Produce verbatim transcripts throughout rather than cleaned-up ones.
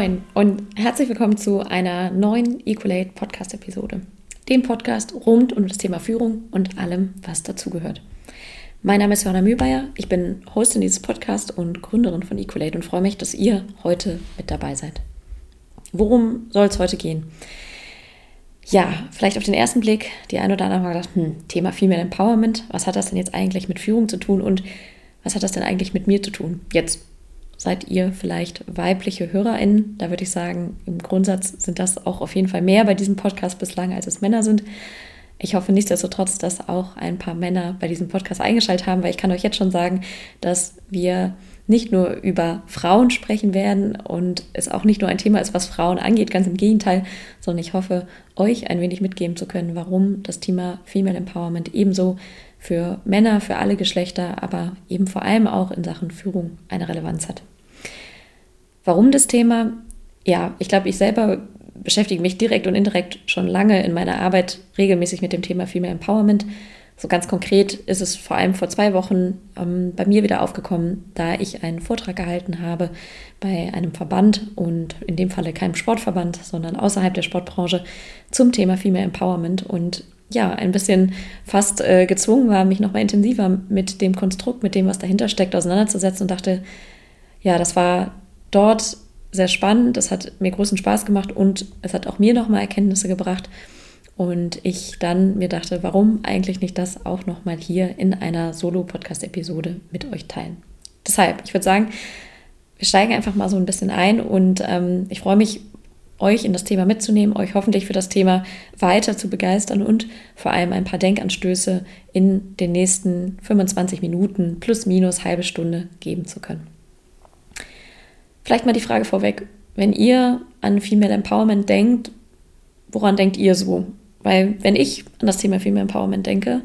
Moin und herzlich willkommen zu einer neuen Equalate Podcast-Episode, dem Podcast rund um das Thema Führung und allem, was dazugehört. Mein Name ist Johanna Mühlbayer, ich bin Hostin dieses Podcasts und Gründerin von Equalate und freue mich, dass ihr heute mit dabei seid. Worum soll es heute gehen? Ja, vielleicht auf den ersten Blick, die eine oder andere haben gedacht, hm, Thema Female Empowerment, was hat das denn jetzt eigentlich mit Führung zu tun und was hat das denn eigentlich mit mir zu tun? Jetzt seid ihr vielleicht weibliche HörerInnen, da würde ich sagen, im Grundsatz sind das auch auf jeden Fall mehr bei diesem Podcast bislang, als es Männer sind. Ich hoffe nichtsdestotrotz, dass auch ein paar Männer bei diesem Podcast eingeschaltet haben, weil ich kann euch jetzt schon sagen, dass wir nicht nur über Frauen sprechen werden und es auch nicht nur ein Thema ist, was Frauen angeht, ganz im Gegenteil, sondern ich hoffe, euch ein wenig mitgeben zu können, warum das Thema Female Empowerment ebenso für Männer, für alle Geschlechter, aber eben vor allem auch in Sachen Führung eine Relevanz hat. Warum das Thema? Ja, ich glaube, ich selber beschäftige mich direkt und indirekt schon lange in meiner Arbeit regelmäßig mit dem Thema Female Empowerment. So ganz konkret ist es vor allem vor zwei Wochen ähm, bei mir wieder aufgekommen, da ich einen Vortrag gehalten habe bei einem Verband und in dem Falle keinem Sportverband, sondern außerhalb der Sportbranche zum Thema Female Empowerment und ja, ein bisschen fast äh, gezwungen war, mich nochmal intensiver mit dem Konstrukt, mit dem, was dahinter steckt, auseinanderzusetzen und dachte, ja, das war dort sehr spannend, das hat mir großen Spaß gemacht und es hat auch mir nochmal Erkenntnisse gebracht und ich dann mir dachte, warum eigentlich nicht das auch nochmal hier in einer Solo-Podcast-Episode mit euch teilen. Deshalb, ich würde sagen, wir steigen einfach mal so ein bisschen ein und ähm, ich freue mich, euch in das Thema mitzunehmen, euch hoffentlich für das Thema weiter zu begeistern und vor allem ein paar Denkanstöße in den nächsten fünfundzwanzig Minuten plus minus halbe Stunde geben zu können. Vielleicht mal die Frage vorweg, wenn ihr an Female Empowerment denkt, woran denkt ihr so? Weil wenn ich an das Thema Female Empowerment denke,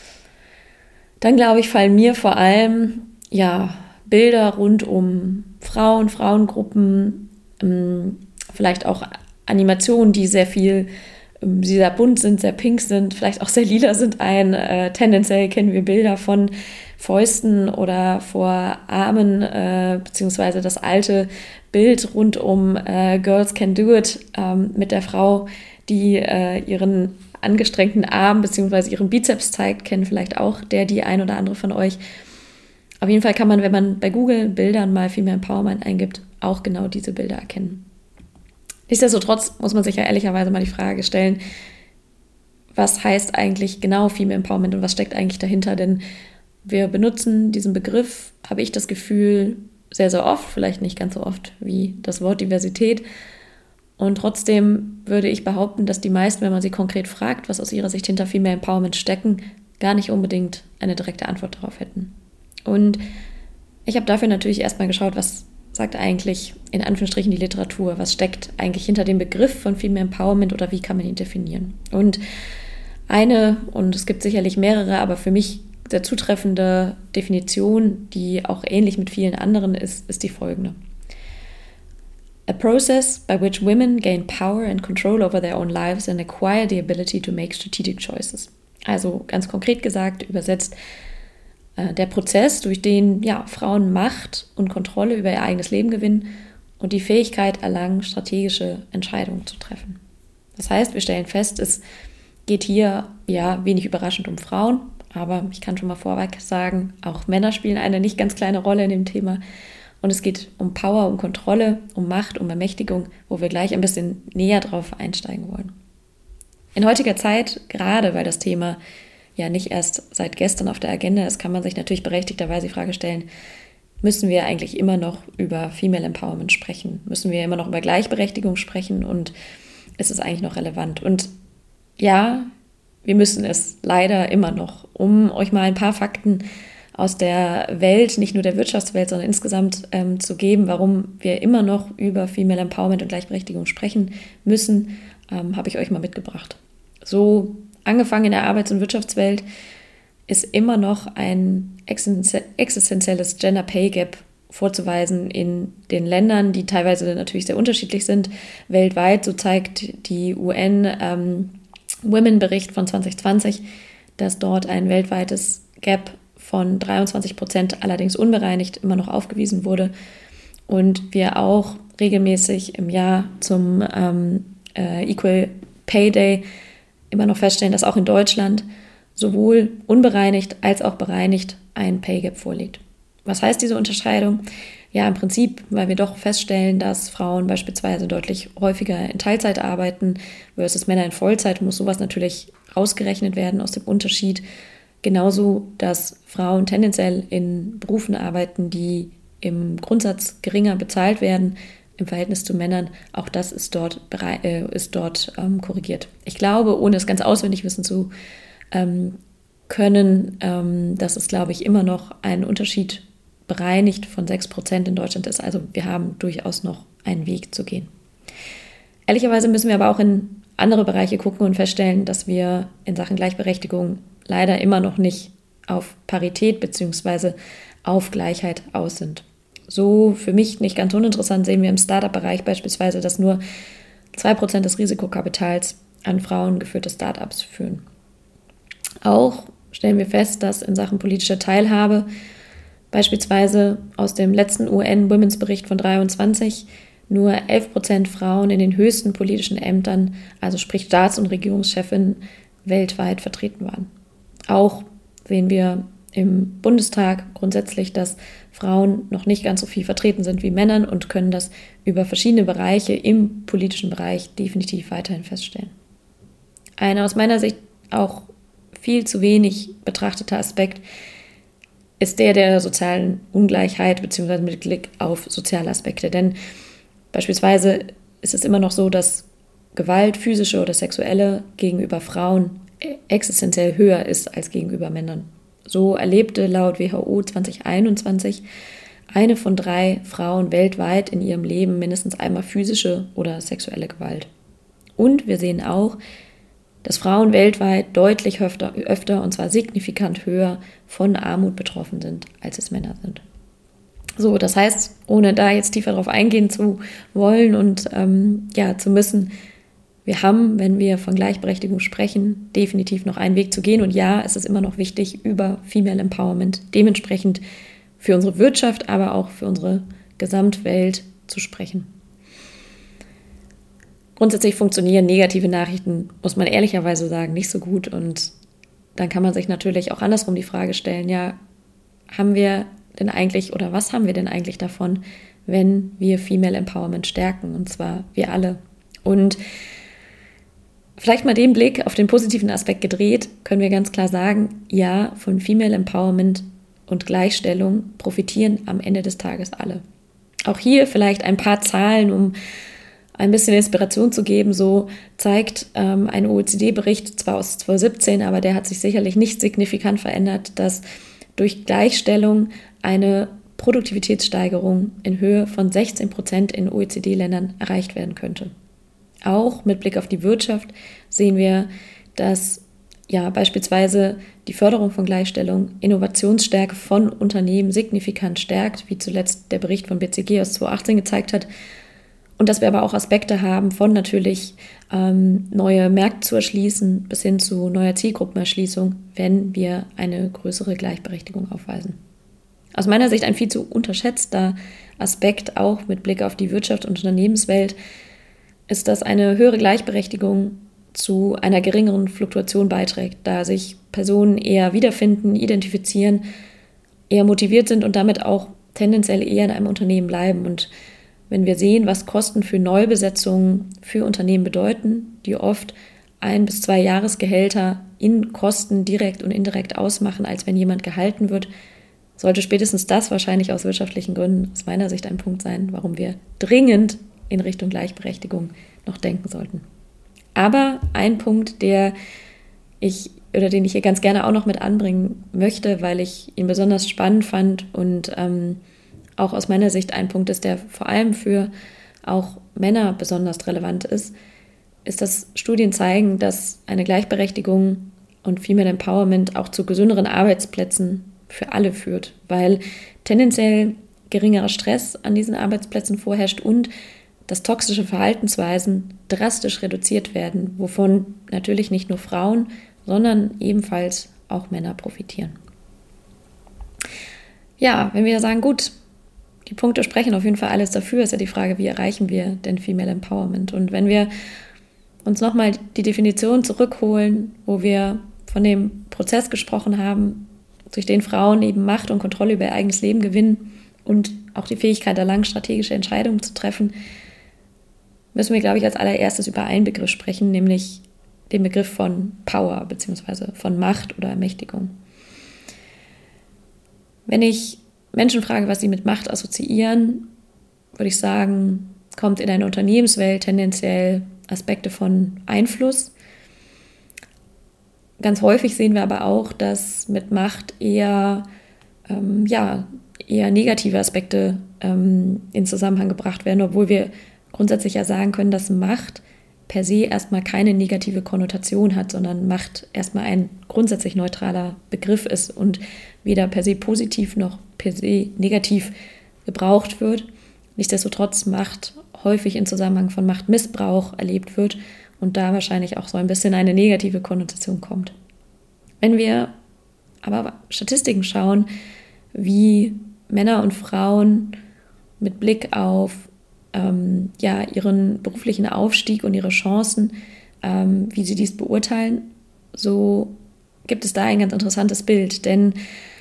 dann glaube ich, fallen mir vor allem ja, Bilder rund um Frauen, Frauengruppen, ähm, vielleicht auch Animationen, die sehr viel, ähm, sehr bunt sind, sehr pink sind, vielleicht auch sehr lila sind ein. Äh, tendenziell kennen wir Bilder von Fäusten oder vor Armen, äh, beziehungsweise das alte Bild rund um äh, Girls Can Do It ähm, mit der Frau, die äh, ihren angestrengten Arm beziehungsweise ihren Bizeps zeigt, kennen vielleicht auch der, die ein oder andere von euch. Auf jeden Fall kann man, wenn man bei Google Bildern mal Female Empowerment eingibt, auch genau diese Bilder erkennen. Nichtsdestotrotz muss man sich ja ehrlicherweise mal die Frage stellen, was heißt eigentlich genau Female Empowerment und was steckt eigentlich dahinter? Denn wir benutzen diesen Begriff, habe ich das Gefühl, sehr, sehr oft, vielleicht nicht ganz so oft wie das Wort Diversität. Und trotzdem würde ich behaupten, dass die meisten, wenn man sie konkret fragt, was aus ihrer Sicht hinter Female Empowerment stecken, gar nicht unbedingt eine direkte Antwort darauf hätten. Und ich habe dafür natürlich erstmal geschaut, was sagt eigentlich in Anführungsstrichen die Literatur, was steckt eigentlich hinter dem Begriff von Female Empowerment oder wie kann man ihn definieren. Und eine, und es gibt sicherlich mehrere, aber für mich sehr zutreffende Definition, die auch ähnlich mit vielen anderen ist, ist die folgende. A process by which women gain power and control over their own lives and acquire the ability to make strategic choices. Also ganz konkret gesagt, übersetzt, äh, der Prozess, durch den ja, Frauen Macht und Kontrolle über ihr eigenes Leben gewinnen und die Fähigkeit erlangen, strategische Entscheidungen zu treffen. Das heißt, wir stellen fest, es geht hier ja wenig überraschend um Frauen, aber ich kann schon mal vorweg sagen, auch Männer spielen eine nicht ganz kleine Rolle in dem Thema. Und es geht um Power, um Kontrolle, um Macht, um Ermächtigung, wo wir gleich ein bisschen näher drauf einsteigen wollen. In heutiger Zeit, gerade weil das Thema ja nicht erst seit gestern auf der Agenda ist, kann man sich natürlich berechtigterweise die Frage stellen, müssen wir eigentlich immer noch über Female Empowerment sprechen? Müssen wir immer noch über Gleichberechtigung sprechen? Und ist es eigentlich noch relevant? Und ja, wir müssen es leider immer noch. Um euch mal ein paar Fakten aus der Welt, nicht nur der Wirtschaftswelt, sondern insgesamt ähm, zu geben, warum wir immer noch über Female Empowerment und Gleichberechtigung sprechen müssen, ähm, habe ich euch mal mitgebracht. So angefangen in der Arbeits- und Wirtschaftswelt ist immer noch ein existenzielles Gender Pay Gap vorzuweisen in den Ländern, die teilweise natürlich sehr unterschiedlich sind. Weltweit, so zeigt die U N ähm, Women-Bericht von zwanzig zwanzig, dass dort ein weltweites Gap von dreiundzwanzig Prozent allerdings unbereinigt immer noch aufgewiesen wurde. und wir auch regelmäßig im Jahr zum ähm, äh, Equal Pay Day immer noch feststellen, dass auch in Deutschland sowohl unbereinigt als auch bereinigt ein Pay Gap vorliegt. Was heißt diese Unterscheidung? Ja, im Prinzip, weil wir doch feststellen, dass Frauen beispielsweise deutlich häufiger in Teilzeit arbeiten versus Männer in Vollzeit, muss sowas natürlich rausgerechnet werden aus dem Unterschied. Genauso, dass Frauen tendenziell in Berufen arbeiten, die im Grundsatz geringer bezahlt werden im Verhältnis zu Männern. Auch das ist dort, äh, ist dort ähm, korrigiert. Ich glaube, ohne es ganz auswendig wissen zu ähm, können, ähm, dass es, glaube ich, immer noch ein Unterschied bereinigt von sechs Prozent in Deutschland ist. Also wir haben durchaus noch einen Weg zu gehen. Ehrlicherweise müssen wir aber auch in andere Bereiche gucken und feststellen, dass wir in Sachen Gleichberechtigung leider immer noch nicht auf Parität bzw. auf Gleichheit aus sind. So für mich nicht ganz uninteressant sehen wir im Startup-Bereich beispielsweise, dass nur zwei Prozent des Risikokapitals an frauengeführte Startups führen. Auch stellen wir fest, dass in Sachen politischer Teilhabe beispielsweise aus dem letzten U N-Women's-Bericht von dreiundzwanzig nur elf Prozent Frauen in den höchsten politischen Ämtern, also sprich Staats- und Regierungschefinnen, weltweit vertreten waren. Auch sehen wir im Bundestag grundsätzlich, dass Frauen noch nicht ganz so viel vertreten sind wie Männern und können das über verschiedene Bereiche im politischen Bereich definitiv weiterhin feststellen. Ein aus meiner Sicht auch viel zu wenig betrachteter Aspekt ist der der sozialen Ungleichheit bzw. mit Blick auf soziale Aspekte. Denn beispielsweise ist es immer noch so, dass Gewalt, physische oder sexuelle, gegenüber Frauen existenziell höher ist als gegenüber Männern. So erlebte laut W H O zwanzig einundzwanzig eine von drei Frauen weltweit in ihrem Leben mindestens einmal physische oder sexuelle Gewalt. Und wir sehen auch, dass Frauen weltweit deutlich öfter, öfter und zwar signifikant höher von Armut betroffen sind, als es Männer sind. So, das heißt, ohne da jetzt tiefer drauf eingehen zu wollen und ähm, ja zu müssen, wir haben, wenn wir von Gleichberechtigung sprechen, definitiv noch einen Weg zu gehen. Und ja, es ist immer noch wichtig, über Female Empowerment dementsprechend für unsere Wirtschaft, aber auch für unsere Gesamtwelt zu sprechen. Grundsätzlich funktionieren negative Nachrichten, muss man ehrlicherweise sagen, nicht so gut. Und dann kann man sich natürlich auch andersrum die Frage stellen, ja, haben wir denn eigentlich oder was haben wir denn eigentlich davon, wenn wir Female Empowerment stärken? Und zwar wir alle. Und vielleicht mal den Blick auf den positiven Aspekt gedreht, können wir ganz klar sagen, ja, von Female Empowerment und Gleichstellung profitieren am Ende des Tages alle. Auch hier vielleicht ein paar Zahlen, um ein bisschen Inspiration zu geben. So zeigt ähm, ein O E C D-Bericht, zwar aus zweitausendsiebzehn, aber der hat sich sicherlich nicht signifikant verändert, dass durch Gleichstellung eine Produktivitätssteigerung in Höhe von sechzehn Prozent in O E C D-Ländern erreicht werden könnte. Auch mit Blick auf die Wirtschaft sehen wir, dass ja beispielsweise die Förderung von Gleichstellung Innovationsstärke von Unternehmen signifikant stärkt, wie zuletzt der Bericht von B C G aus zweitausendachtzehn gezeigt hat. Und dass wir aber auch Aspekte haben von natürlich ähm, neue Märkte zu erschließen bis hin zu neuer Zielgruppenerschließung, wenn wir eine größere Gleichberechtigung aufweisen. Aus meiner Sicht ein viel zu unterschätzter Aspekt, auch mit Blick auf die Wirtschaft und Unternehmenswelt, ist, dass eine höhere Gleichberechtigung zu einer geringeren Fluktuation beiträgt, da sich Personen eher wiederfinden, identifizieren, eher motiviert sind und damit auch tendenziell eher in einem Unternehmen bleiben. Und wenn wir sehen, was Kosten für Neubesetzungen für Unternehmen bedeuten, die oft ein bis zwei Jahresgehälter in Kosten direkt und indirekt ausmachen, als wenn jemand gehalten wird, sollte spätestens das wahrscheinlich aus wirtschaftlichen Gründen aus meiner Sicht ein Punkt sein, warum wir dringend in Richtung Gleichberechtigung noch denken sollten. Aber ein Punkt, der ich oder den ich hier ganz gerne auch noch mit anbringen möchte, weil ich ihn besonders spannend fand und ähm, auch aus meiner Sicht ein Punkt ist, der vor allem für auch Männer besonders relevant ist, ist, dass Studien zeigen, dass eine Gleichberechtigung und Female Empowerment auch zu gesünderen Arbeitsplätzen für alle führt, weil tendenziell geringerer Stress an diesen Arbeitsplätzen vorherrscht und dass toxische Verhaltensweisen drastisch reduziert werden, wovon natürlich nicht nur Frauen, sondern ebenfalls auch Männer profitieren. Ja, wenn wir sagen, gut, die Punkte sprechen auf jeden Fall alles dafür. Ist ja die Frage, wie erreichen wir denn Female Empowerment? Und wenn wir uns nochmal die Definition zurückholen, wo wir von dem Prozess gesprochen haben, durch den Frauen eben Macht und Kontrolle über ihr eigenes Leben gewinnen und auch die Fähigkeit erlangen, strategische Entscheidungen zu treffen, müssen wir, glaube ich, als allererstes über einen Begriff sprechen, nämlich den Begriff von Power bzw. von Macht oder Ermächtigung. Wenn ich Menschen frage, was sie mit Macht assoziieren, würde ich sagen, kommt in eine Unternehmenswelt tendenziell Aspekte von Einfluss. Ganz häufig sehen wir aber auch, dass mit Macht eher, ähm, ja, eher negative Aspekte ähm, in Zusammenhang gebracht werden, obwohl wir grundsätzlich ja sagen können, dass Macht per se erstmal keine negative Konnotation hat, sondern Macht erstmal ein grundsätzlich neutraler Begriff ist und weder per se positiv noch per se negativ gebraucht wird. Nichtsdestotrotz Macht häufig im Zusammenhang von Machtmissbrauch erlebt wird und da wahrscheinlich auch so ein bisschen eine negative Konnotation kommt. Wenn wir aber Statistiken schauen, wie Männer und Frauen mit Blick auf ähm, ja, ihren beruflichen Aufstieg und ihre Chancen, ähm, wie sie dies beurteilen, so gibt es da ein ganz interessantes Bild, denn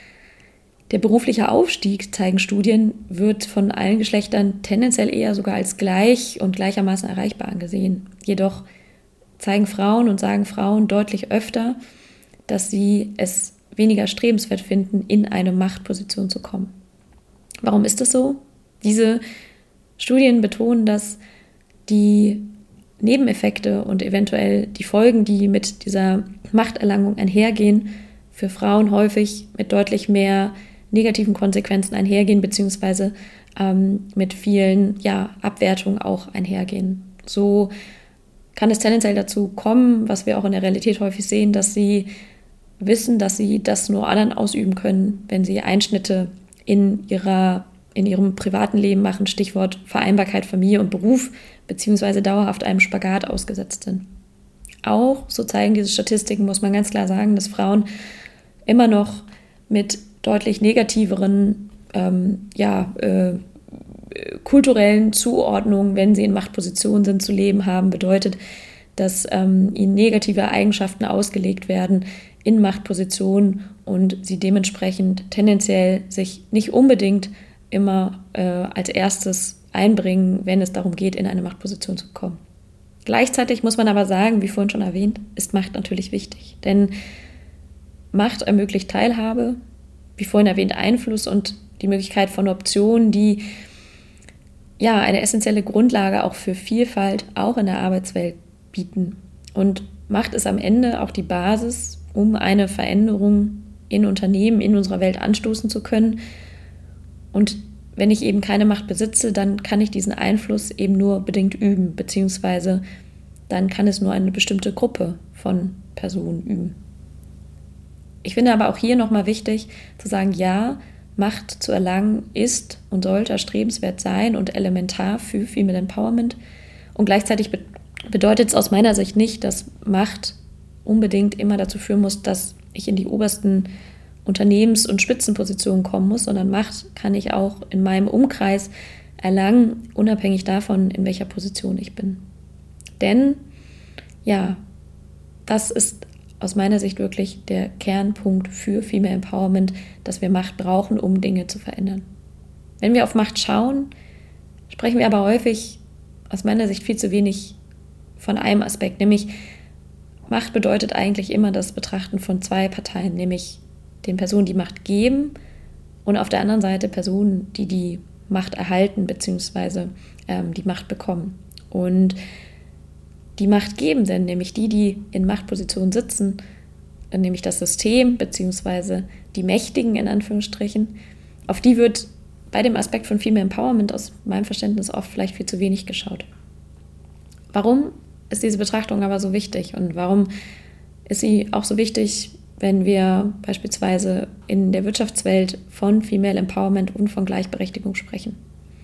der berufliche Aufstieg, zeigen Studien, wird von allen Geschlechtern tendenziell eher sogar als gleich und gleichermaßen erreichbar angesehen. Jedoch zeigen Frauen und sagen Frauen deutlich öfter, dass sie es weniger strebenswert finden, in eine Machtposition zu kommen. Warum ist das so? Diese Studien betonen, dass die Nebeneffekte und eventuell die Folgen, die mit dieser Machterlangung einhergehen, für Frauen häufig mit deutlich mehr negativen Konsequenzen einhergehen, beziehungsweise ähm, mit vielen ja, Abwertungen auch einhergehen. So kann es tendenziell dazu kommen, was wir auch in der Realität häufig sehen, dass sie wissen, dass sie das nur anderen ausüben können, wenn sie Einschnitte in ihrer, in ihrem privaten Leben machen, Stichwort Vereinbarkeit Familie und Beruf, beziehungsweise dauerhaft einem Spagat ausgesetzt sind. Auch, so zeigen diese Statistiken, muss man ganz klar sagen, dass Frauen immer noch mit deutlich negativeren ähm, ja, äh, kulturellen Zuordnungen, wenn sie in Machtpositionen sind, zu leben haben, bedeutet, dass ähm, ihnen negative Eigenschaften ausgelegt werden in Machtpositionen und sie dementsprechend tendenziell sich nicht unbedingt immer äh, als erstes einbringen, wenn es darum geht, in eine Machtposition zu kommen. Gleichzeitig muss man aber sagen, wie vorhin schon erwähnt, ist Macht natürlich wichtig, denn Macht ermöglicht Teilhabe, wie vorhin erwähnt, Einfluss und die Möglichkeit von Optionen, die ja eine essentielle Grundlage auch für Vielfalt auch in der Arbeitswelt bieten. Und Macht ist am Ende auch die Basis, um eine Veränderung in Unternehmen, in unserer Welt anstoßen zu können. Und wenn ich eben keine Macht besitze, dann kann ich diesen Einfluss eben nur bedingt üben, beziehungsweise dann kann es nur eine bestimmte Gruppe von Personen üben. Ich finde aber auch hier nochmal wichtig zu sagen, ja, Macht zu erlangen ist und sollte erstrebenswert sein und elementar für Female Empowerment. Und gleichzeitig be- bedeutet es aus meiner Sicht nicht, dass Macht unbedingt immer dazu führen muss, dass ich in die obersten Unternehmens- und Spitzenpositionen kommen muss, sondern Macht kann ich auch in meinem Umkreis erlangen, unabhängig davon, in welcher Position ich bin. Denn, ja, das ist aus meiner Sicht wirklich der Kernpunkt für Female Empowerment, dass wir Macht brauchen, um Dinge zu verändern. Wenn wir auf Macht schauen, sprechen wir aber häufig aus meiner Sicht viel zu wenig von einem Aspekt, nämlich Macht bedeutet eigentlich immer das Betrachten von zwei Parteien, nämlich den Personen, die Macht geben und auf der anderen Seite Personen, die die Macht erhalten bzw. ähm, die Macht bekommen. Und die Machtgebenden, nämlich die, die in Machtpositionen sitzen, nämlich das System bzw. die Mächtigen in Anführungsstrichen, auf die wird bei dem Aspekt von Female Empowerment aus meinem Verständnis oft vielleicht viel zu wenig geschaut. Warum ist diese Betrachtung aber so wichtig und warum ist sie auch so wichtig, wenn wir beispielsweise in der Wirtschaftswelt von Female Empowerment und von Gleichberechtigung sprechen?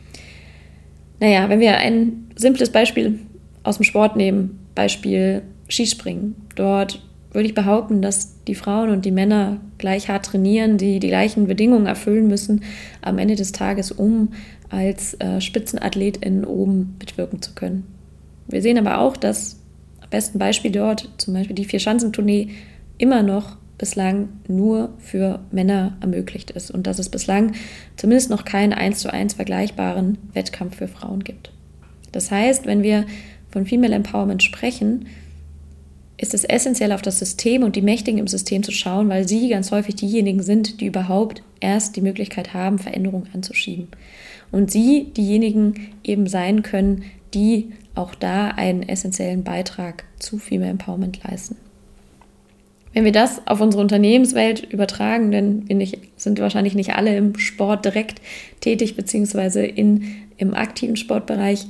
Naja, wenn wir ein simples Beispiel aus dem Sport nehmen, Beispiel Skispringen. Dort würde ich behaupten, dass die Frauen und die Männer gleich hart trainieren, die die gleichen Bedingungen erfüllen müssen am Ende des Tages, um als äh, SpitzenathletInnen oben mitwirken zu können. Wir sehen aber auch, dass am besten Beispiel dort, zum Beispiel die Vierschanzentournee, immer noch bislang nur für Männer ermöglicht ist und dass es bislang zumindest noch keinen eins zu eins vergleichbaren Wettkampf für Frauen gibt. Das heißt, wenn wir von Female Empowerment sprechen, ist es essentiell, auf das System und die Mächtigen im System zu schauen, weil sie ganz häufig diejenigen sind, die überhaupt erst die Möglichkeit haben, Veränderungen anzuschieben. Und sie diejenigen eben sein können, die auch da einen essentiellen Beitrag zu Female Empowerment leisten. Wenn wir das auf unsere Unternehmenswelt übertragen, denn wir nicht, sind wahrscheinlich nicht alle im Sport direkt tätig, beziehungsweise in, im aktiven Sportbereich,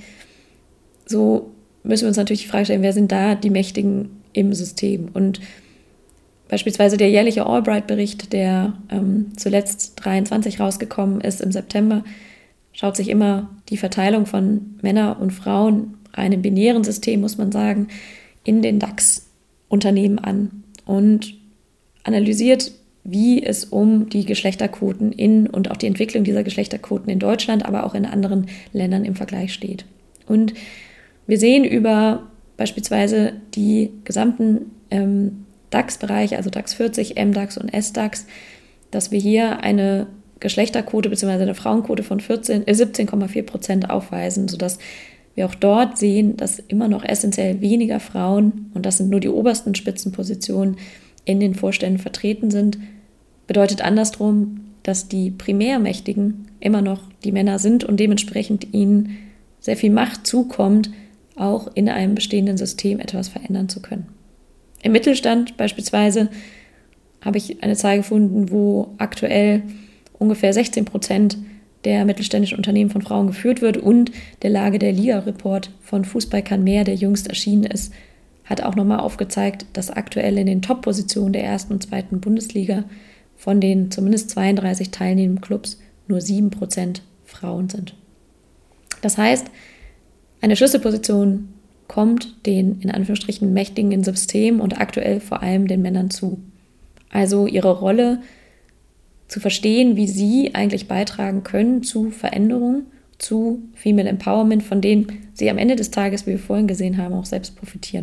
so müssen wir uns natürlich die Frage stellen, wer sind da die Mächtigen im System? Und beispielsweise der jährliche Albright-Bericht, der ähm, zuletzt dreiundzwanzig rausgekommen ist im September, schaut sich immer die Verteilung von Männern und Frauen, rein im binären System, muss man sagen, in den DAX-Unternehmen an und analysiert, wie es um die Geschlechterquoten in und auch die Entwicklung dieser Geschlechterquoten in Deutschland, aber auch in anderen Ländern im Vergleich steht. Und wir sehen über beispielsweise die gesamten ähm, DAX-Bereiche, also DAX vierzig, M DAX und S DAX, dass wir hier eine Geschlechterquote bzw. eine Frauenquote von vierzehn, äh, siebzehn Komma vier Prozent aufweisen, sodass wir auch dort sehen, dass immer noch essentiell weniger Frauen, und das sind nur die obersten Spitzenpositionen, in den Vorständen vertreten sind. Bedeutet andersrum, dass die Primärmächtigen immer noch die Männer sind und dementsprechend ihnen sehr viel Macht zukommt, auch in einem bestehenden System etwas verändern zu können. Im Mittelstand beispielsweise habe ich eine Zahl gefunden, wo aktuell ungefähr sechzehn Prozent der mittelständischen Unternehmen von Frauen geführt wird, und der Lage der Liga-Report von Fußball kann mehr, der jüngst erschienen ist, hat auch nochmal aufgezeigt, dass aktuell in den Top-Positionen der ersten und zweiten Bundesliga von den zumindest zweiunddreißig teilnehmenden Clubs nur sieben Prozent Frauen sind. Das heißt, eine Schlüsselposition kommt den in Anführungsstrichen Mächtigen im System und aktuell vor allem den Männern zu. Also ihre Rolle zu verstehen, wie sie eigentlich beitragen können zu Veränderungen, zu Female Empowerment, von denen sie am Ende des Tages, wie wir vorhin gesehen haben, auch selbst profitieren.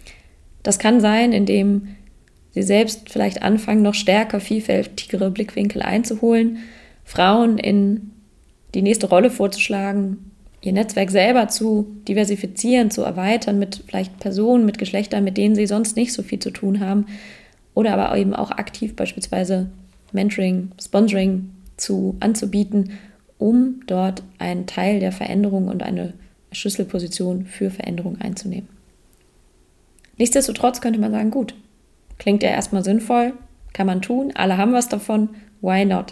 Das kann sein, indem sie selbst vielleicht anfangen, noch stärker, vielfältigere Blickwinkel einzuholen, Frauen in die nächste Rolle vorzuschlagen, ihr Netzwerk selber zu diversifizieren, zu erweitern mit vielleicht Personen, mit Geschlechtern, mit denen sie sonst nicht so viel zu tun haben, oder aber eben auch aktiv beispielsweise Mentoring, Sponsoring zu, anzubieten, um dort einen Teil der Veränderung und eine Schlüsselposition für Veränderung einzunehmen. Nichtsdestotrotz könnte man sagen, gut, klingt ja erstmal sinnvoll, kann man tun, alle haben was davon, why not?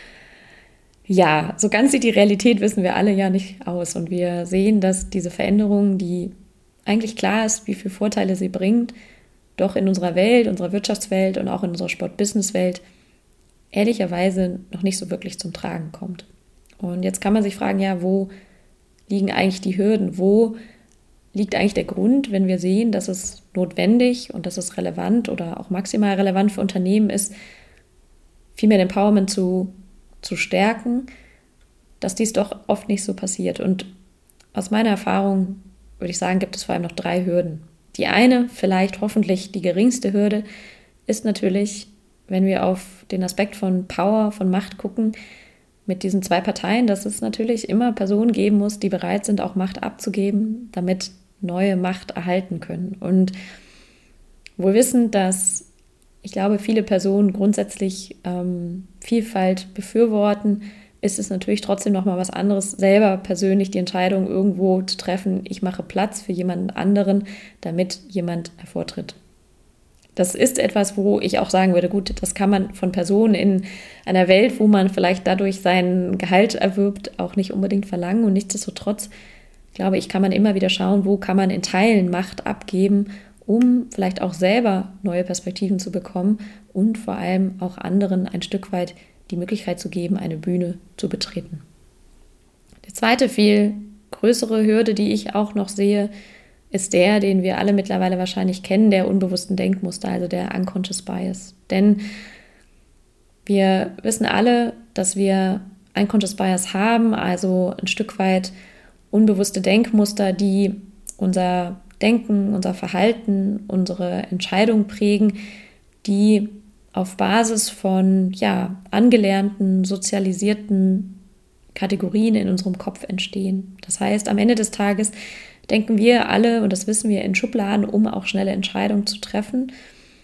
Ja, so ganz sieht die Realität, wissen wir alle ja nicht aus, und wir sehen, dass diese Veränderung, die eigentlich klar ist, wie viele Vorteile sie bringt, doch in unserer Welt, unserer Wirtschaftswelt und auch in unserer Sport-Business-Welt ehrlicherweise noch nicht so wirklich zum Tragen kommt. Und jetzt kann man sich fragen, ja, wo liegen eigentlich die Hürden? Wo liegt eigentlich der Grund, wenn wir sehen, dass es notwendig und dass es relevant oder auch maximal relevant für Unternehmen ist, Female Empowerment zu, zu stärken, dass dies doch oft nicht so passiert. Und aus meiner Erfahrung würde ich sagen, gibt es vor allem noch drei Hürden. Die eine, vielleicht hoffentlich die geringste Hürde, ist natürlich, wenn wir auf den Aspekt von Power, von Macht gucken, mit diesen zwei Parteien, dass es natürlich immer Personen geben muss, die bereit sind, auch Macht abzugeben, damit neue Macht erhalten können. Und wohl wissend, dass ich glaube, viele Personen grundsätzlich ähm, Vielfalt befürworten, ist es natürlich trotzdem nochmal was anderes, selber persönlich die Entscheidung irgendwo zu treffen, ich mache Platz für jemanden anderen, damit jemand hervortritt. Das ist etwas, wo ich auch sagen würde, gut, das kann man von Personen in einer Welt, wo man vielleicht dadurch sein Gehalt erwirbt, auch nicht unbedingt verlangen. Und nichtsdestotrotz, glaube ich, kann man immer wieder schauen, wo kann man in Teilen Macht abgeben, um vielleicht auch selber neue Perspektiven zu bekommen und vor allem auch anderen ein Stück weit die Möglichkeit zu geben, eine Bühne zu betreten. Die zweite, viel größere Hürde, die ich auch noch sehe, ist der, den wir alle mittlerweile wahrscheinlich kennen, der unbewussten Denkmuster, also der Unconscious Bias. Denn wir wissen alle, dass wir Unconscious Bias haben, also ein Stück weit unbewusste Denkmuster, die unser Denken, unser Verhalten, unsere Entscheidungen prägen, die auf Basis von ja, angelernten, sozialisierten Kategorien in unserem Kopf entstehen. Das heißt, am Ende des Tages denken wir alle, und das wissen wir, in Schubladen, um auch schnelle Entscheidungen zu treffen.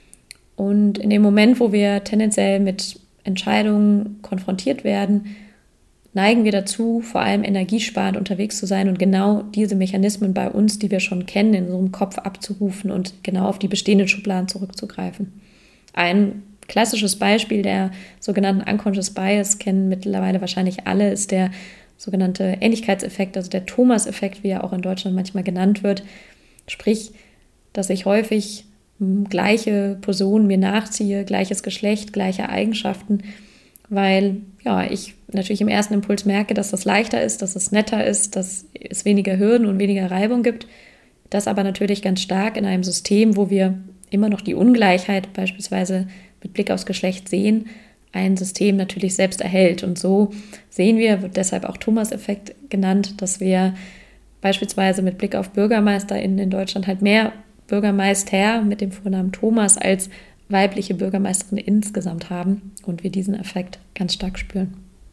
Und in dem Moment, wo wir tendenziell mit Entscheidungen konfrontiert werden, neigen wir dazu, vor allem energiesparend unterwegs zu sein und genau diese Mechanismen bei uns, die wir schon kennen, in unserem Kopf abzurufen und genau auf die bestehenden Schubladen zurückzugreifen. Ein klassisches Beispiel der sogenannten Unconscious Bias, kennen mittlerweile wahrscheinlich alle, ist der sogenannte Ähnlichkeitseffekt, also der Thomas-Effekt, wie er auch in Deutschland manchmal genannt wird. Sprich, dass ich häufig hm, gleiche Personen mir nachziehe, gleiches Geschlecht, gleiche Eigenschaften, weil ja, ich natürlich im ersten Impuls merke, dass das leichter ist, dass es netter ist, dass es weniger Hürden und weniger Reibung gibt. Das aber natürlich ganz stark in einem System, wo wir immer noch die Ungleichheit beispielsweise mit Blick aufs Geschlecht sehen, ein System natürlich selbst erhält. Und so sehen wir, wird deshalb auch Thomas-Effekt genannt, dass wir beispielsweise mit Blick auf BürgermeisterInnen in Deutschland halt mehr Bürgermeister mit dem Vornamen Thomas als weibliche Bürgermeisterin insgesamt haben und wir diesen Effekt ganz stark spüren.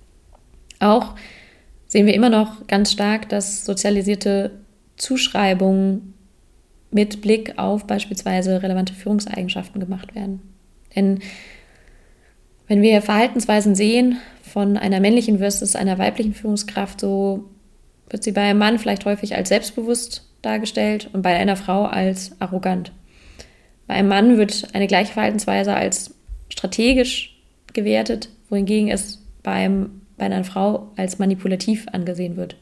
Auch sehen wir immer noch ganz stark, dass sozialisierte Zuschreibungen mit Blick auf beispielsweise relevante Führungseigenschaften gemacht werden. Denn wenn wir Verhaltensweisen sehen von einer männlichen versus einer weiblichen Führungskraft, so wird sie bei einem Mann vielleicht häufig als selbstbewusst dargestellt und bei einer Frau als arrogant. Bei einem Mann wird eine gleiche Verhaltensweise als strategisch gewertet, wohingegen es beim, bei einer Frau als manipulativ angesehen wird.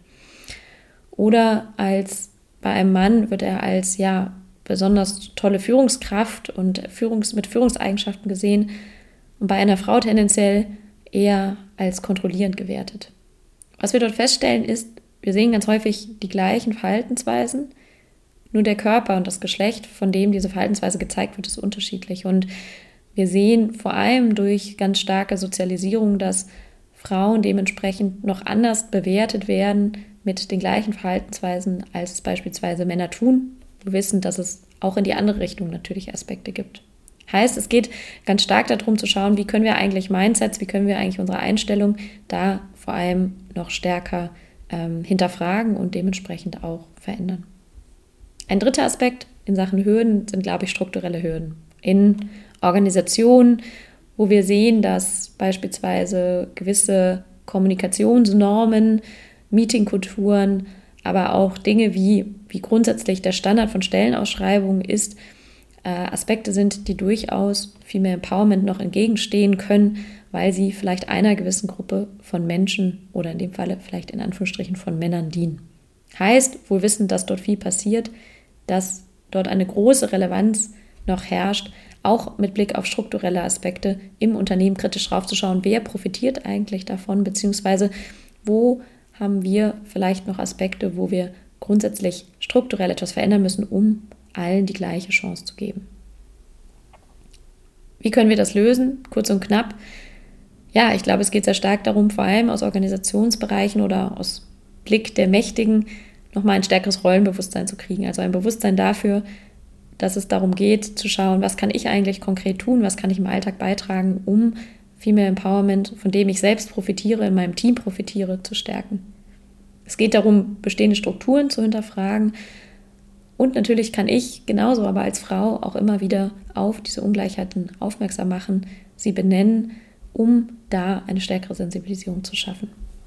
Oder als bei einem Mann wird er als ja besonders tolle Führungskraft und Führungs, mit Führungseigenschaften gesehen und bei einer Frau tendenziell eher als kontrollierend gewertet. Was wir dort feststellen ist, wir sehen ganz häufig die gleichen Verhaltensweisen, nur der Körper und das Geschlecht, von dem diese Verhaltensweise gezeigt wird, ist unterschiedlich. Und wir sehen vor allem durch ganz starke Sozialisierung, dass Frauen dementsprechend noch anders bewertet werden mit den gleichen Verhaltensweisen, als es beispielsweise Männer tun. Wir wissen, dass es auch in die andere Richtung natürlich Aspekte gibt. Heißt, es geht ganz stark darum zu schauen, wie können wir eigentlich Mindsets, wie können wir eigentlich unsere Einstellung da vor allem noch stärker ähm, hinterfragen und dementsprechend auch verändern. Ein dritter Aspekt in Sachen Hürden sind, glaube ich, strukturelle Hürden. In Organisationen, wo wir sehen, dass beispielsweise gewisse Kommunikationsnormen, Meetingkulturen, aber auch Dinge wie, wie grundsätzlich der Standard von Stellenausschreibungen ist, äh, Aspekte sind, die durchaus viel mehr Empowerment noch entgegenstehen können, weil sie vielleicht einer gewissen Gruppe von Menschen oder in dem Falle vielleicht in Anführungsstrichen von Männern dienen. Heißt, wohl wissend, dass dort viel passiert, dass dort eine große Relevanz noch herrscht, auch mit Blick auf strukturelle Aspekte im Unternehmen kritisch draufzuschauen, wer profitiert eigentlich davon, beziehungsweise wo haben wir vielleicht noch Aspekte, wo wir grundsätzlich strukturell etwas verändern müssen, um allen die gleiche Chance zu geben. Wie können wir das lösen? Kurz und knapp. Ja, ich glaube, es geht sehr stark darum, vor allem aus Organisationsbereichen oder aus Blick der Mächtigen nochmal ein stärkeres Rollenbewusstsein zu kriegen. Also ein Bewusstsein dafür, dass es darum geht, zu schauen, was kann ich eigentlich konkret tun, was kann ich im Alltag beitragen, um Female Empowerment, von dem ich selbst profitiere, in meinem Team profitiere, zu stärken. Es geht darum, bestehende Strukturen zu hinterfragen und natürlich kann ich genauso aber als Frau auch immer wieder auf diese Ungleichheiten aufmerksam machen, sie benennen, um da eine stärkere Sensibilisierung zu schaffen.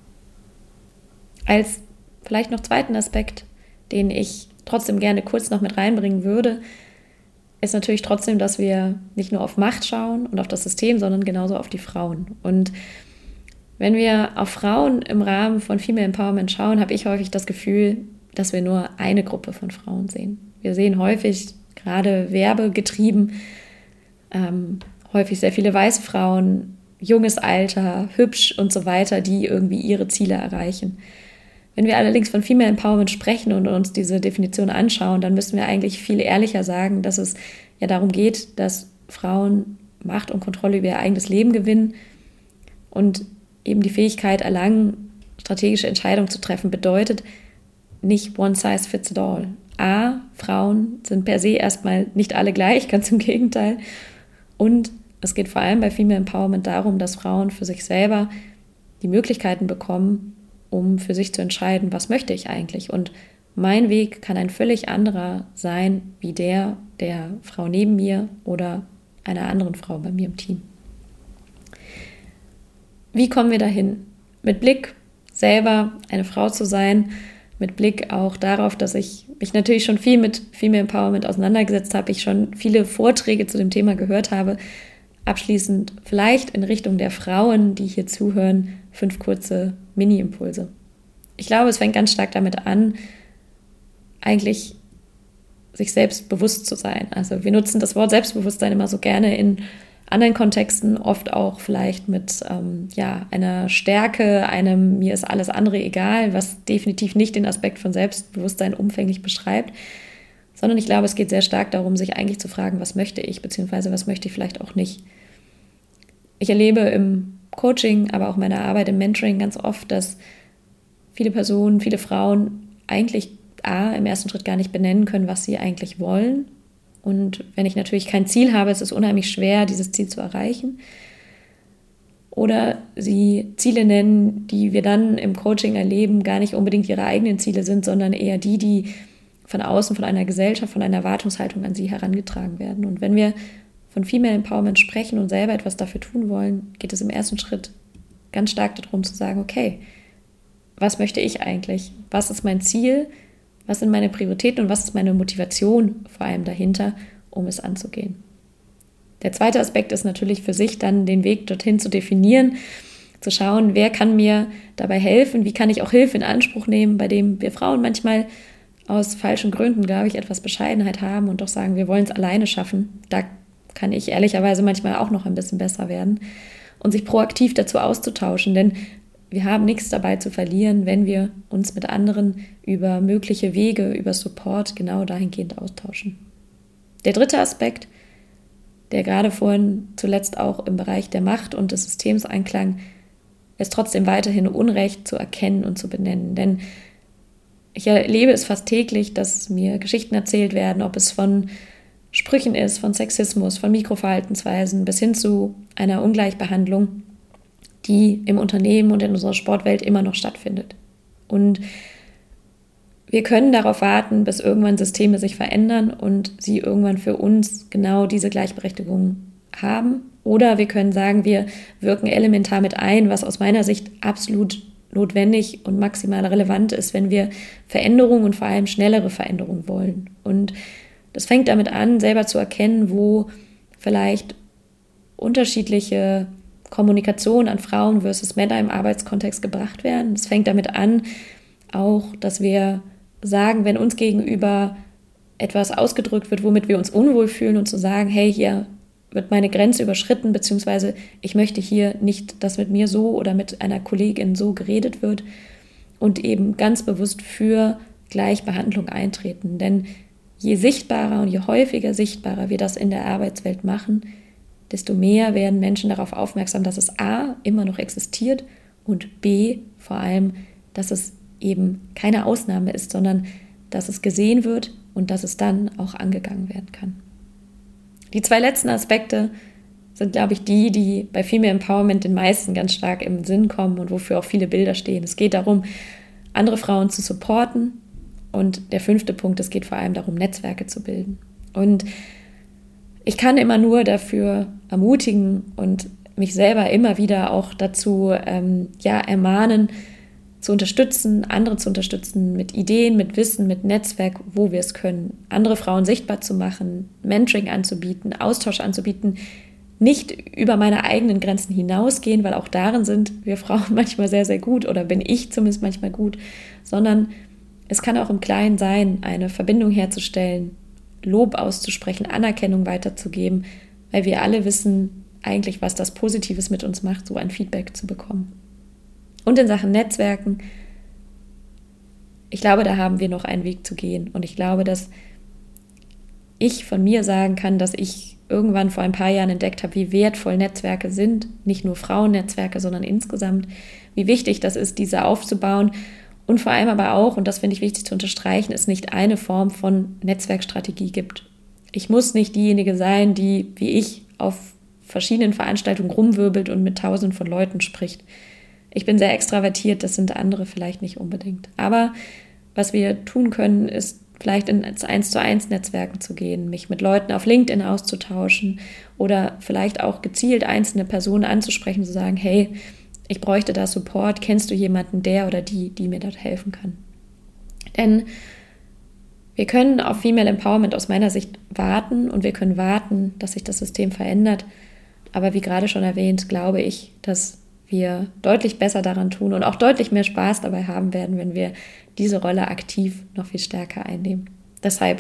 Als vielleicht noch zweiten Aspekt, den ich trotzdem gerne kurz noch mit reinbringen würde, ist natürlich trotzdem, dass wir nicht nur auf Macht schauen und auf das System, sondern genauso auf die Frauen. Und wenn wir auf Frauen im Rahmen von Female Empowerment schauen, habe ich häufig das Gefühl, dass wir nur eine Gruppe von Frauen sehen. Wir sehen häufig, gerade werbegetrieben, ähm, häufig sehr viele weiße Frauen, junges Alter, hübsch und so weiter, die irgendwie ihre Ziele erreichen. Wenn wir allerdings von Female Empowerment sprechen und uns diese Definition anschauen, dann müssen wir eigentlich viel ehrlicher sagen, dass es ja darum geht, dass Frauen Macht und Kontrolle über ihr eigenes Leben gewinnen und eben die Fähigkeit erlangen, strategische Entscheidungen zu treffen, bedeutet nicht one size fits it all. A, Frauen sind per se erstmal nicht alle gleich, ganz im Gegenteil. Und es geht vor allem bei Female Empowerment darum, dass Frauen für sich selber die Möglichkeiten bekommen, um für sich zu entscheiden, was möchte ich eigentlich. Und mein Weg kann ein völlig anderer sein, wie der der Frau neben mir oder einer anderen Frau bei mir im Team. Wie kommen wir dahin? Mit Blick selber eine Frau zu sein, mit Blick auch darauf, dass ich mich natürlich schon viel mit Female Empowerment auseinandergesetzt habe, ich schon viele Vorträge zu dem Thema gehört habe. Abschließend vielleicht in Richtung der Frauen, die hier zuhören, fünf kurze Mini-Impulse. Ich glaube, es fängt ganz stark damit an, eigentlich sich selbst bewusst zu sein. Also wir nutzen das Wort Selbstbewusstsein immer so gerne in anderen Kontexten, oft auch vielleicht mit ähm, ja, einer Stärke, einem mir ist alles andere egal, was definitiv nicht den Aspekt von Selbstbewusstsein umfänglich beschreibt, sondern ich glaube, es geht sehr stark darum, sich eigentlich zu fragen, was möchte ich, beziehungsweise was möchte ich vielleicht auch nicht. Ich erlebe im Coaching, aber auch meiner Arbeit im Mentoring ganz oft, dass viele Personen, viele Frauen eigentlich A, im ersten Schritt gar nicht benennen können, was sie eigentlich wollen. Und wenn ich natürlich kein Ziel habe, ist es unheimlich schwer, dieses Ziel zu erreichen. Oder sie Ziele nennen, die wir dann im Coaching erleben, gar nicht unbedingt ihre eigenen Ziele sind, sondern eher die, die von außen, von einer Gesellschaft, von einer Erwartungshaltung an sie herangetragen werden. Und wenn wir von Female Empowerment sprechen und selber etwas dafür tun wollen, geht es im ersten Schritt ganz stark darum zu sagen, okay, was möchte ich eigentlich? Was ist mein Ziel? Was sind meine Prioritäten und was ist meine Motivation vor allem dahinter, um es anzugehen? Der zweite Aspekt ist natürlich für sich dann den Weg dorthin zu definieren, zu schauen, wer kann mir dabei helfen, wie kann ich auch Hilfe in Anspruch nehmen, bei dem wir Frauen manchmal aus falschen Gründen, glaube ich, etwas Bescheidenheit haben und doch sagen, wir wollen es alleine schaffen. Da kann ich ehrlicherweise manchmal auch noch ein bisschen besser werden und sich proaktiv dazu auszutauschen, denn wir haben nichts dabei zu verlieren, wenn wir uns mit anderen über mögliche Wege, über Support genau dahingehend austauschen. Der dritte Aspekt, der gerade vorhin zuletzt auch im Bereich der Macht und des Systems einklang, ist trotzdem weiterhin Unrecht zu erkennen und zu benennen. Denn ich erlebe es fast täglich, dass mir Geschichten erzählt werden, ob es von Sprüchen ist, von Sexismus, von Mikroverhaltensweisen bis hin zu einer Ungleichbehandlung, die im Unternehmen und in unserer Sportwelt immer noch stattfindet. Und wir können darauf warten, bis irgendwann Systeme sich verändern und sie irgendwann für uns genau diese Gleichberechtigung haben. Oder wir können sagen, wir wirken elementar mit ein, was aus meiner Sicht absolut notwendig und maximal relevant ist, wenn wir Veränderungen und vor allem schnellere Veränderungen wollen. Und das fängt damit an, selber zu erkennen, wo vielleicht unterschiedliche Kommunikation an Frauen versus Männer im Arbeitskontext gebracht werden. Es fängt damit an, auch, dass wir sagen, wenn uns gegenüber etwas ausgedrückt wird, womit wir uns unwohl fühlen und zu sagen, hey, hier wird meine Grenze überschritten, beziehungsweise ich möchte hier nicht, dass mit mir so oder mit einer Kollegin so geredet wird und eben ganz bewusst für Gleichbehandlung eintreten. Denn je sichtbarer und je häufiger sichtbarer wir das in der Arbeitswelt machen, desto mehr werden Menschen darauf aufmerksam, dass es A, immer noch existiert und B, vor allem, dass es eben keine Ausnahme ist, sondern dass es gesehen wird und dass es dann auch angegangen werden kann. Die zwei letzten Aspekte sind, glaube ich, die, die bei Female Empowerment den meisten ganz stark im Sinn kommen und wofür auch viele Bilder stehen. Es geht darum, andere Frauen zu supporten und der fünfte Punkt, es geht vor allem darum, Netzwerke zu bilden. Und ich kann immer nur dafür ermutigen und mich selber immer wieder auch dazu ähm, ja, ermahnen, zu unterstützen, andere zu unterstützen mit Ideen, mit Wissen, mit Netzwerk, wo wir es können, andere Frauen sichtbar zu machen, Mentoring anzubieten, Austausch anzubieten, nicht über meine eigenen Grenzen hinausgehen, weil auch darin sind wir Frauen manchmal sehr, sehr gut oder bin ich zumindest manchmal gut, sondern es kann auch im Kleinen sein, eine Verbindung herzustellen, Lob auszusprechen, Anerkennung weiterzugeben, weil wir alle wissen eigentlich, was das Positives mit uns macht, so ein Feedback zu bekommen. Und in Sachen Netzwerken ich glaube, da haben wir noch einen Weg zu gehen. Und ich glaube, dass ich von mir sagen kann, dass ich irgendwann vor ein paar Jahren entdeckt habe, wie wertvoll Netzwerke sind. Nicht nur Frauennetzwerke, sondern insgesamt. Wie wichtig das ist, diese aufzubauen. Und vor allem aber auch, und das finde ich wichtig zu unterstreichen, es nicht eine Form von Netzwerkstrategie gibt. Ich muss nicht diejenige sein, die, wie ich, auf verschiedenen Veranstaltungen rumwirbelt und mit tausenden von Leuten spricht. Ich bin sehr extravertiert, das sind andere vielleicht nicht unbedingt. Aber was wir tun können, ist vielleicht ins eins zu eins Netzwerken zu gehen, mich mit Leuten auf LinkedIn auszutauschen oder vielleicht auch gezielt einzelne Personen anzusprechen, zu sagen, hey, ich bräuchte da Support, kennst du jemanden, der oder die, die mir dort helfen kann? Denn wir können auf Female Empowerment aus meiner Sicht warten und wir können warten, dass sich das System verändert. Aber wie gerade schon erwähnt, glaube ich, dass wir deutlich besser daran tun und auch deutlich mehr Spaß dabei haben werden, wenn wir diese Rolle aktiv noch viel stärker einnehmen. Deshalb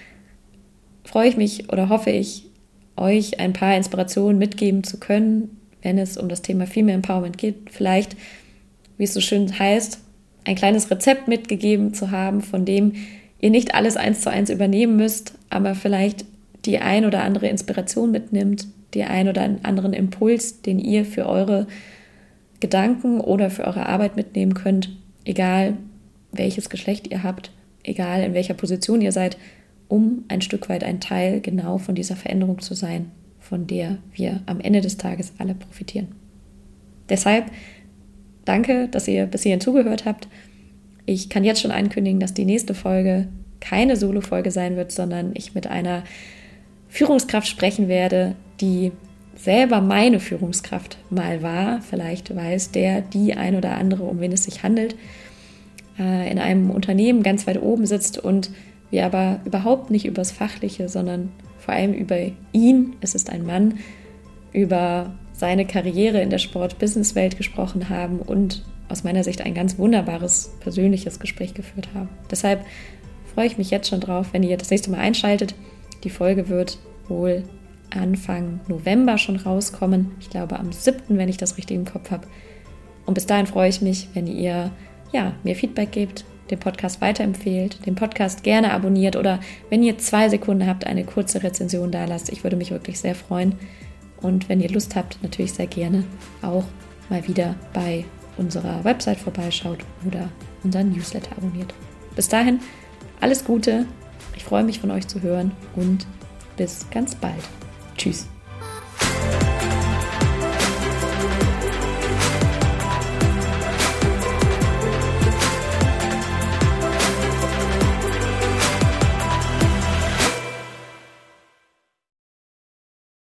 freue ich mich oder hoffe ich, euch ein paar Inspirationen mitgeben zu können, wenn es um das Thema Female Empowerment geht. Vielleicht, wie es so schön heißt, ein kleines Rezept mitgegeben zu haben, von dem ihr nicht alles eins zu eins übernehmen müsst, aber vielleicht die ein oder andere Inspiration mitnimmt, die ein oder anderen Impuls, den ihr für eure Gedanken oder für eure Arbeit mitnehmen könnt, egal welches Geschlecht ihr habt, egal in welcher Position ihr seid, um ein Stück weit ein Teil genau von dieser Veränderung zu sein, von der wir am Ende des Tages alle profitieren. Deshalb danke, dass ihr bis hierhin zugehört habt. Ich kann jetzt schon ankündigen, dass die nächste Folge keine Solo-Folge sein wird, sondern ich mit einer Führungskraft sprechen werde, die selber meine Führungskraft mal war. Vielleicht weiß der, die ein oder andere, um wen es sich handelt, äh, in einem Unternehmen ganz weit oben sitzt und wir aber überhaupt nicht über das Fachliche, sondern vor allem über ihn, es ist ein Mann, über seine Karriere in der Sport-Business-Welt gesprochen haben und aus meiner Sicht ein ganz wunderbares persönliches Gespräch geführt haben. Deshalb freue ich mich jetzt schon drauf, wenn ihr das nächste Mal einschaltet. Die Folge wird wohl Anfang November schon rauskommen. Ich glaube am siebten, wenn ich das richtig im Kopf habe. Und bis dahin freue ich mich, wenn ihr ja, mir Feedback gebt, den Podcast weiterempfehlt, den Podcast gerne abonniert oder wenn ihr zwei Sekunden habt, eine kurze Rezension da lasst. Ich würde mich wirklich sehr freuen. Und wenn ihr Lust habt, natürlich sehr gerne auch mal wieder bei unserer Website vorbeischaut oder unseren Newsletter abonniert. Bis dahin, alles Gute. Ich freue mich, von euch zu hören und bis ganz bald. Tschüss.